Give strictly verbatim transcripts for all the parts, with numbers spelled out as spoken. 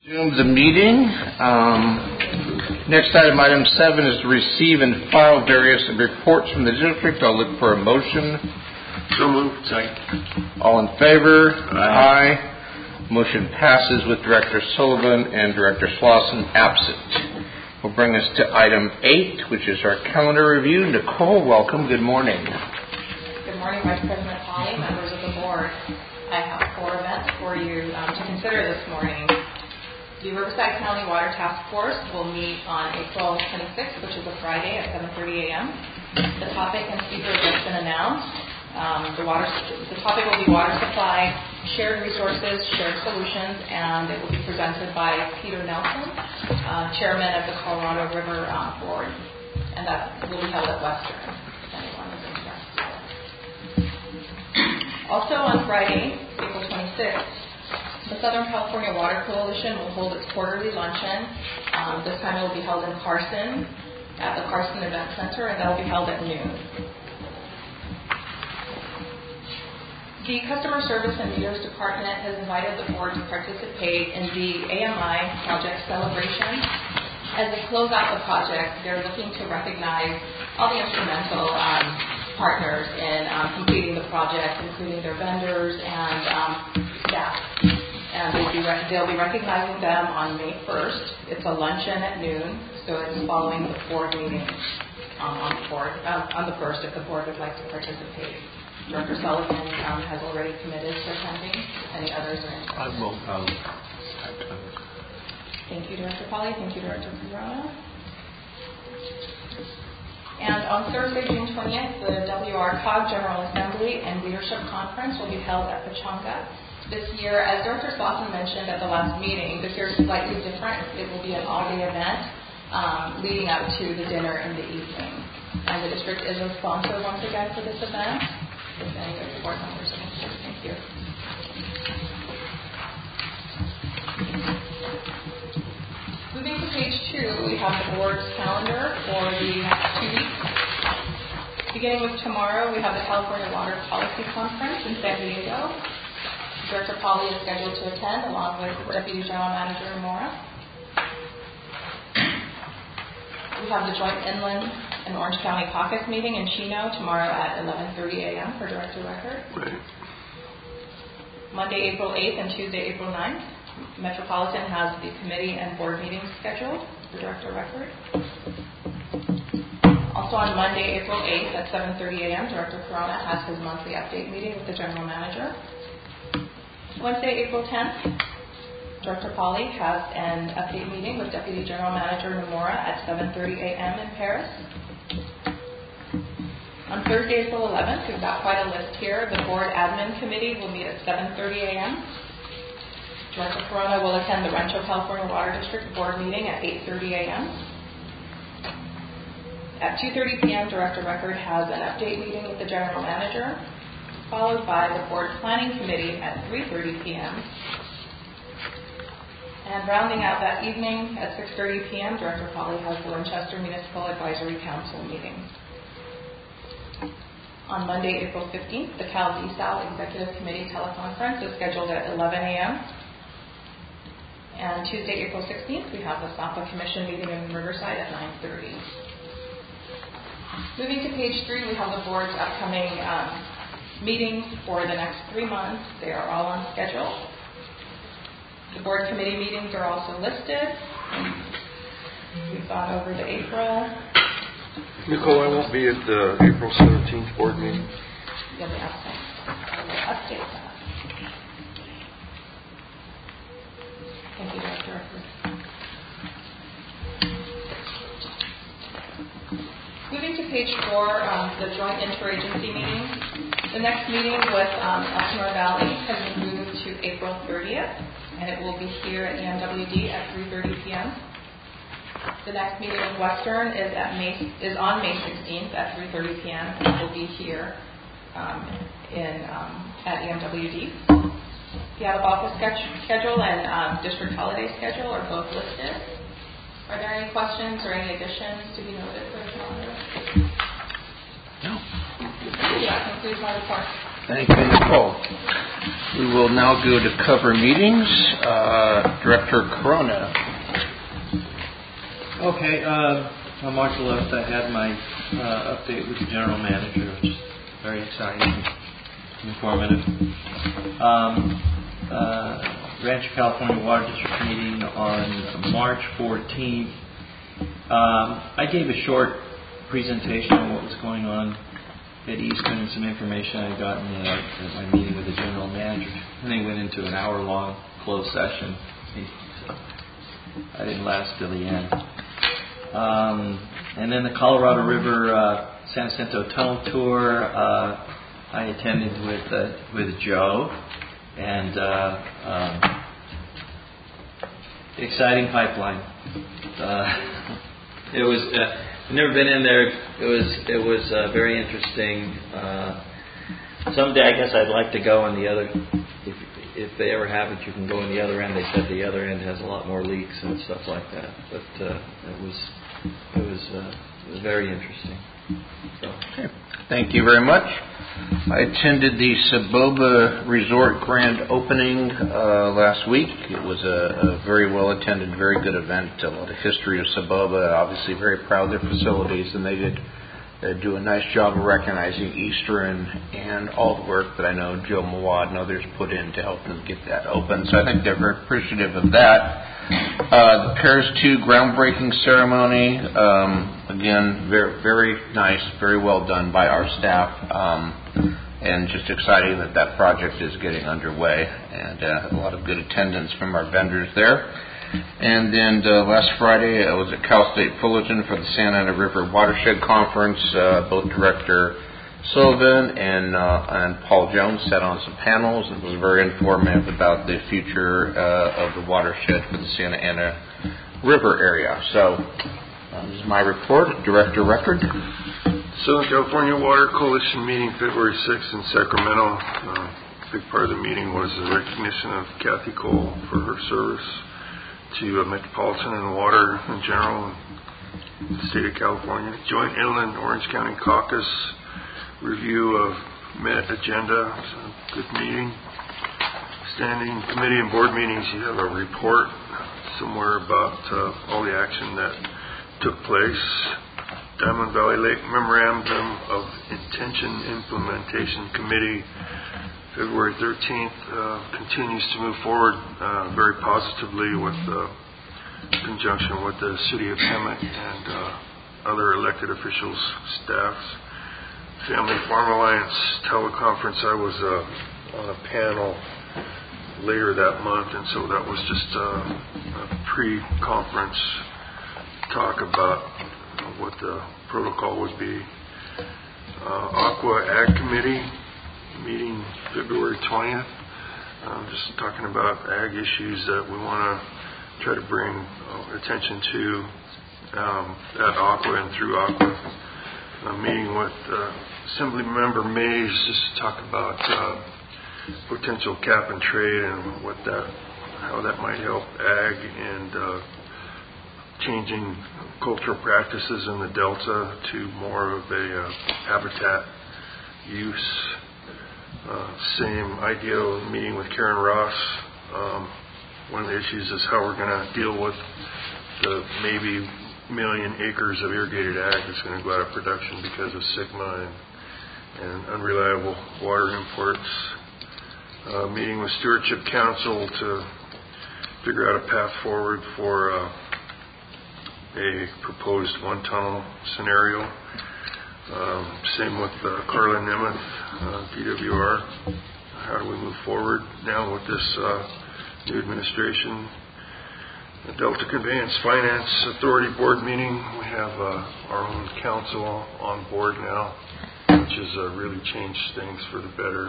Resume the meeting. Um, next item, item seven, is to receive and file various reports from the district. I'll look for a motion. So moved. Second. All in favor? Aye. Aye. Motion passes with Director Sullivan and Director Slauson absent. Will bring us to item eight, which is our calendar review. Nicole, welcome. Good morning. Good morning, Vice President Polly, members of the board. I have four events for you um, to consider this morning. The Riverside County Water Task Force will meet on April twenty-sixth, which is a Friday at seven thirty a.m. The topic and speaker has just been announced. Um, the, water, the topic will be water supply, shared resources, shared solutions, and it will be presented by Peter Nelson, uh, chairman of the Colorado River uh, Board, and that will be held at Western, if anyone is interested. Also on Friday, April twenty-sixth, the Southern California Water Coalition will hold its quarterly luncheon. Um, this time it will be held in Carson, at the Carson Event Center, and that will be held at noon. The Customer Service and Meters Department has invited the board to participate in the A M I project celebration. As they close out the project, they're looking to recognize all the instrumental um, partners in um, completing the project, including their vendors and um, staff. And they'll be, rec- they'll be recognizing them on May first. It's a luncheon at noon, so it's following the board meeting um, on the board, um, on the first, if the board would like to participate. Director Sullivan um, has already committed to attending. Any others are interested? I will. Um, Thank you, Director Polly. Thank you, Director Corona. And on Thursday, June twentieth, the W R C O G General Assembly and Leadership Conference will be held at Pechanga. This year, as Director Slauson mentioned at the last meeting, this year is slightly different. It will be an all-day event um, leading up to the dinner in the evening. And the district is a sponsor once again for this event. If any of the board members are interested, thank you. Moving to page two, we have the board's calendar for the next two weeks. Beginning with tomorrow, we have the California Water Policy Conference in San Diego. Director Polly is scheduled to attend, along with Deputy General Manager Mora. We have the Joint Inland and Orange County Caucus meeting in Chino tomorrow at eleven thirty a.m. for Director Record. right. Monday, April eighth and Tuesday, April ninth, Metropolitan has the committee and board meetings scheduled for Director Record. Also on Monday, April eighth at seven thirty a.m., Director Corona has his monthly update meeting with the General Manager. Wednesday, April tenth, Director Polly has an update meeting with Deputy General Manager Nomura at seven thirty a.m. in Paris. On Thursday, April eleventh, we've got quite a list here. The Board Admin Committee will meet at seven thirty a.m. Director Corona will attend the Rancho California Water District Board meeting at eight thirty a.m. At two thirty p.m., Director Record has an update meeting with the General Manager, followed by the Board Planning Committee at three thirty p.m. And rounding out that evening at six thirty p.m., Director Polly has the Winchester Municipal Advisory Council meeting. On Monday, April fifteenth, the Cal D S A L Executive Committee teleconference is scheduled at eleven a.m. And Tuesday, April sixteenth, we have the S A P A Commission meeting in Riverside at nine thirty. Moving to page three, we have the board's upcoming um, meetings for the next three months. They are all on schedule. The board committee meetings are also listed. We've gone over the April. Nicole, I won't be at the April seventeenth board meeting. You'll be absent. I will update that. Thank you, Director. Moving to page four, um, the joint interagency meeting. The next meeting with um, Elsinore Valley has been moved to April thirtieth, and it will be here at E M W D at three thirty p.m. The next meeting with Western is at May is on May sixteenth at three thirty p.m. and it will be here um, in um, at E M W D. The out of office schedule and um, district holiday schedule are both listed. Are there any questions or any additions to be noted for the calendar? No. That concludes my report. Thank you, Nicole. We will now go to cover meetings. Uh, Director Corona. Okay, uh, on March eleventh I had my uh, update with the general manager, which is very exciting and informative. Um, uh, Rancho California Water District meeting on March fourteenth. Um, I gave a short presentation on what was going on at Eastman and some information I had gotten uh, at my meeting with the general manager. And they went into an hour-long closed session. So I didn't last till the end. Um, and then the Colorado River uh, San Jacinto Tunnel Tour, uh, I attended with uh, with Joe, and uh, um, exciting pipeline. Uh, it was. Uh, I've never been in there. It was it was uh, very interesting. Uh, someday, I guess I'd like to go on the other. If if they ever have it, you can go on the other end. They said the other end has a lot more leaks and stuff like that. But uh, it was it was uh, it was very interesting. So. Okay. Thank you very much. I attended the Saboba Resort grand opening uh, last week. It was a, a very well attended, very good event. A lot of history of Saboba. Obviously, very proud of their facilities, and they did uh, do a nice job of recognizing Eastern and all the work that I know Joe Mawad and others put in to help them get that open. So I think they're very appreciative of that. Uh, the Paris two groundbreaking ceremony, um, again, very, very nice, very well done by our staff, um, and just exciting that that project is getting underway, and uh, a lot of good attendance from our vendors there. And then uh, last Friday, I was at Cal State Fullerton for the Santa Ana River Watershed Conference. Uh, both Director Sullivan and uh, and Paul Jones sat on some panels. It was very informative about the future uh, of the watershed for the Santa Ana River area. So uh, this is my report. Director Record. Southern California Water Coalition meeting February sixth in Sacramento. Uh, a big part of the meeting was the recognition of Kathy Cole for her service to uh, Metropolitan and Water in general in the state of California. Joint Inland Orange County Caucus review of Met agenda. So good meeting. Standing committee and board meetings, you have a report somewhere about uh, all the action that took place. Diamond Valley Lake Memorandum of Intention Implementation Committee, February thirteenth, uh, continues to move forward uh, very positively with uh, conjunction with the City of Hemet and uh, other elected officials, staffs. Family Farm Alliance teleconference, I was uh, on a panel later that month, and so that was just uh, a pre-conference talk about what the protocol would be. Uh, Aqua Ag Committee meeting February twentieth, uh, just talking about ag issues that we want to try to bring uh, attention to um, at Aqua and through Aqua. A meeting with uh, Assembly Member Mays just to talk about uh, potential cap and trade and what that, how that might help ag and uh, changing cultural practices in the Delta to more of a uh, habitat use. Uh, same idea of meeting with Karen Ross. Um, one of the issues is how we're going to deal with the maybe million acres of irrigated ag that's going to go out of production because of SGMA and, and unreliable water imports. Uh, meeting with Stewardship Council to figure out a path forward for uh, a proposed one tunnel scenario. Um, same with uh, Carla Nemeth, uh, D W R. How do we move forward now with this uh, new administration? The Delta Conveyance Finance Authority Board meeting. We have uh, our own council on board now, which has uh, really changed things for the better.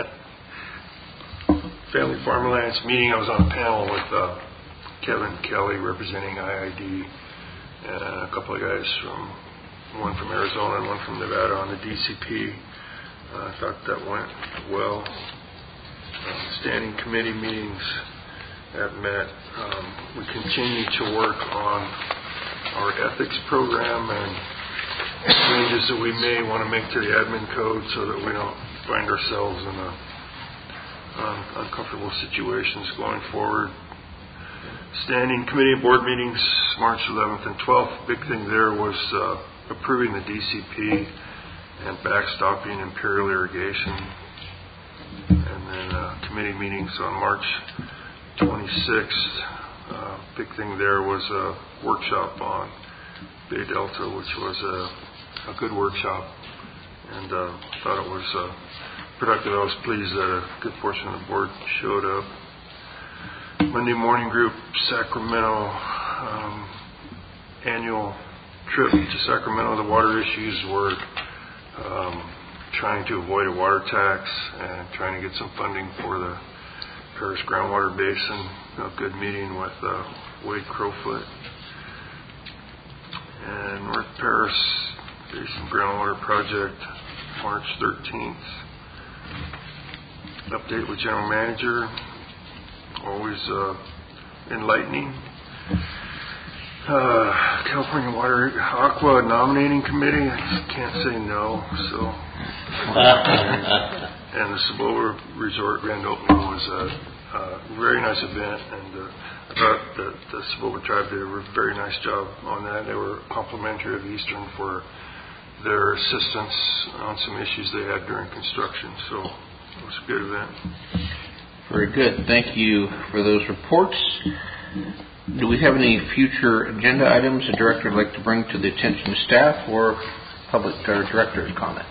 Family Farm Alliance meeting. I was on a panel with uh, Kevin Kelly representing I I D and a couple of guys from one from Arizona and one from Nevada on the D C P. Uh, I thought that went well. Uh, standing committee meetings at Met. Um, we continue to work on our ethics program and changes that we may want to make to the admin code so that we don't find ourselves in a, um, uncomfortable situations going forward. Standing committee and board meetings, March eleventh and twelfth. Big thing there was uh, approving the D C P and backstopping Imperial Irrigation. And then uh, committee meetings on March twenty-sixth. Uh, big thing there was a workshop on Bay Delta, which was a, a good workshop. And uh, thought it was uh, productive. I was pleased that a good portion of the board showed up. Monday morning group, Sacramento, um, annual trip to Sacramento. The water issues were um, trying to avoid a water tax and trying to get some funding for the Paris Groundwater Basin. A good meeting with uh, Wade Crowfoot. And North Paris Basin Groundwater Project, March thirteenth. Update with General Manager. Always uh, enlightening. Uh, California Water Aqua Nominating Committee. I just can't say no. So, and the Saboba Resort grand opening was a, a very nice event, and uh, I thought that the Saboba tribe did a very nice job on that. They were complimentary of Eastern for their assistance on some issues they had during construction. So it was a good event. Very good. Thank you for those reports. Do we have any future agenda items the director would like to bring to the attention of staff or public or director's comments?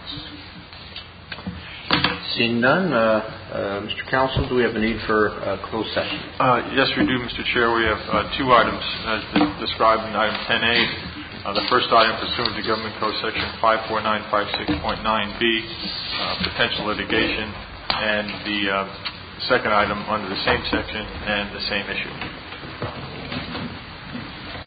Seeing none, uh, uh, Mister Counsel, do we have a need for a closed session? Uh, yes, we do, Mister Chair. We have uh, two items as de- described in item ten A. Uh, the first item pursuant to Government Code Section five four nine five six point nine B, uh, potential litigation, and the uh, second item under the same section and the same issue.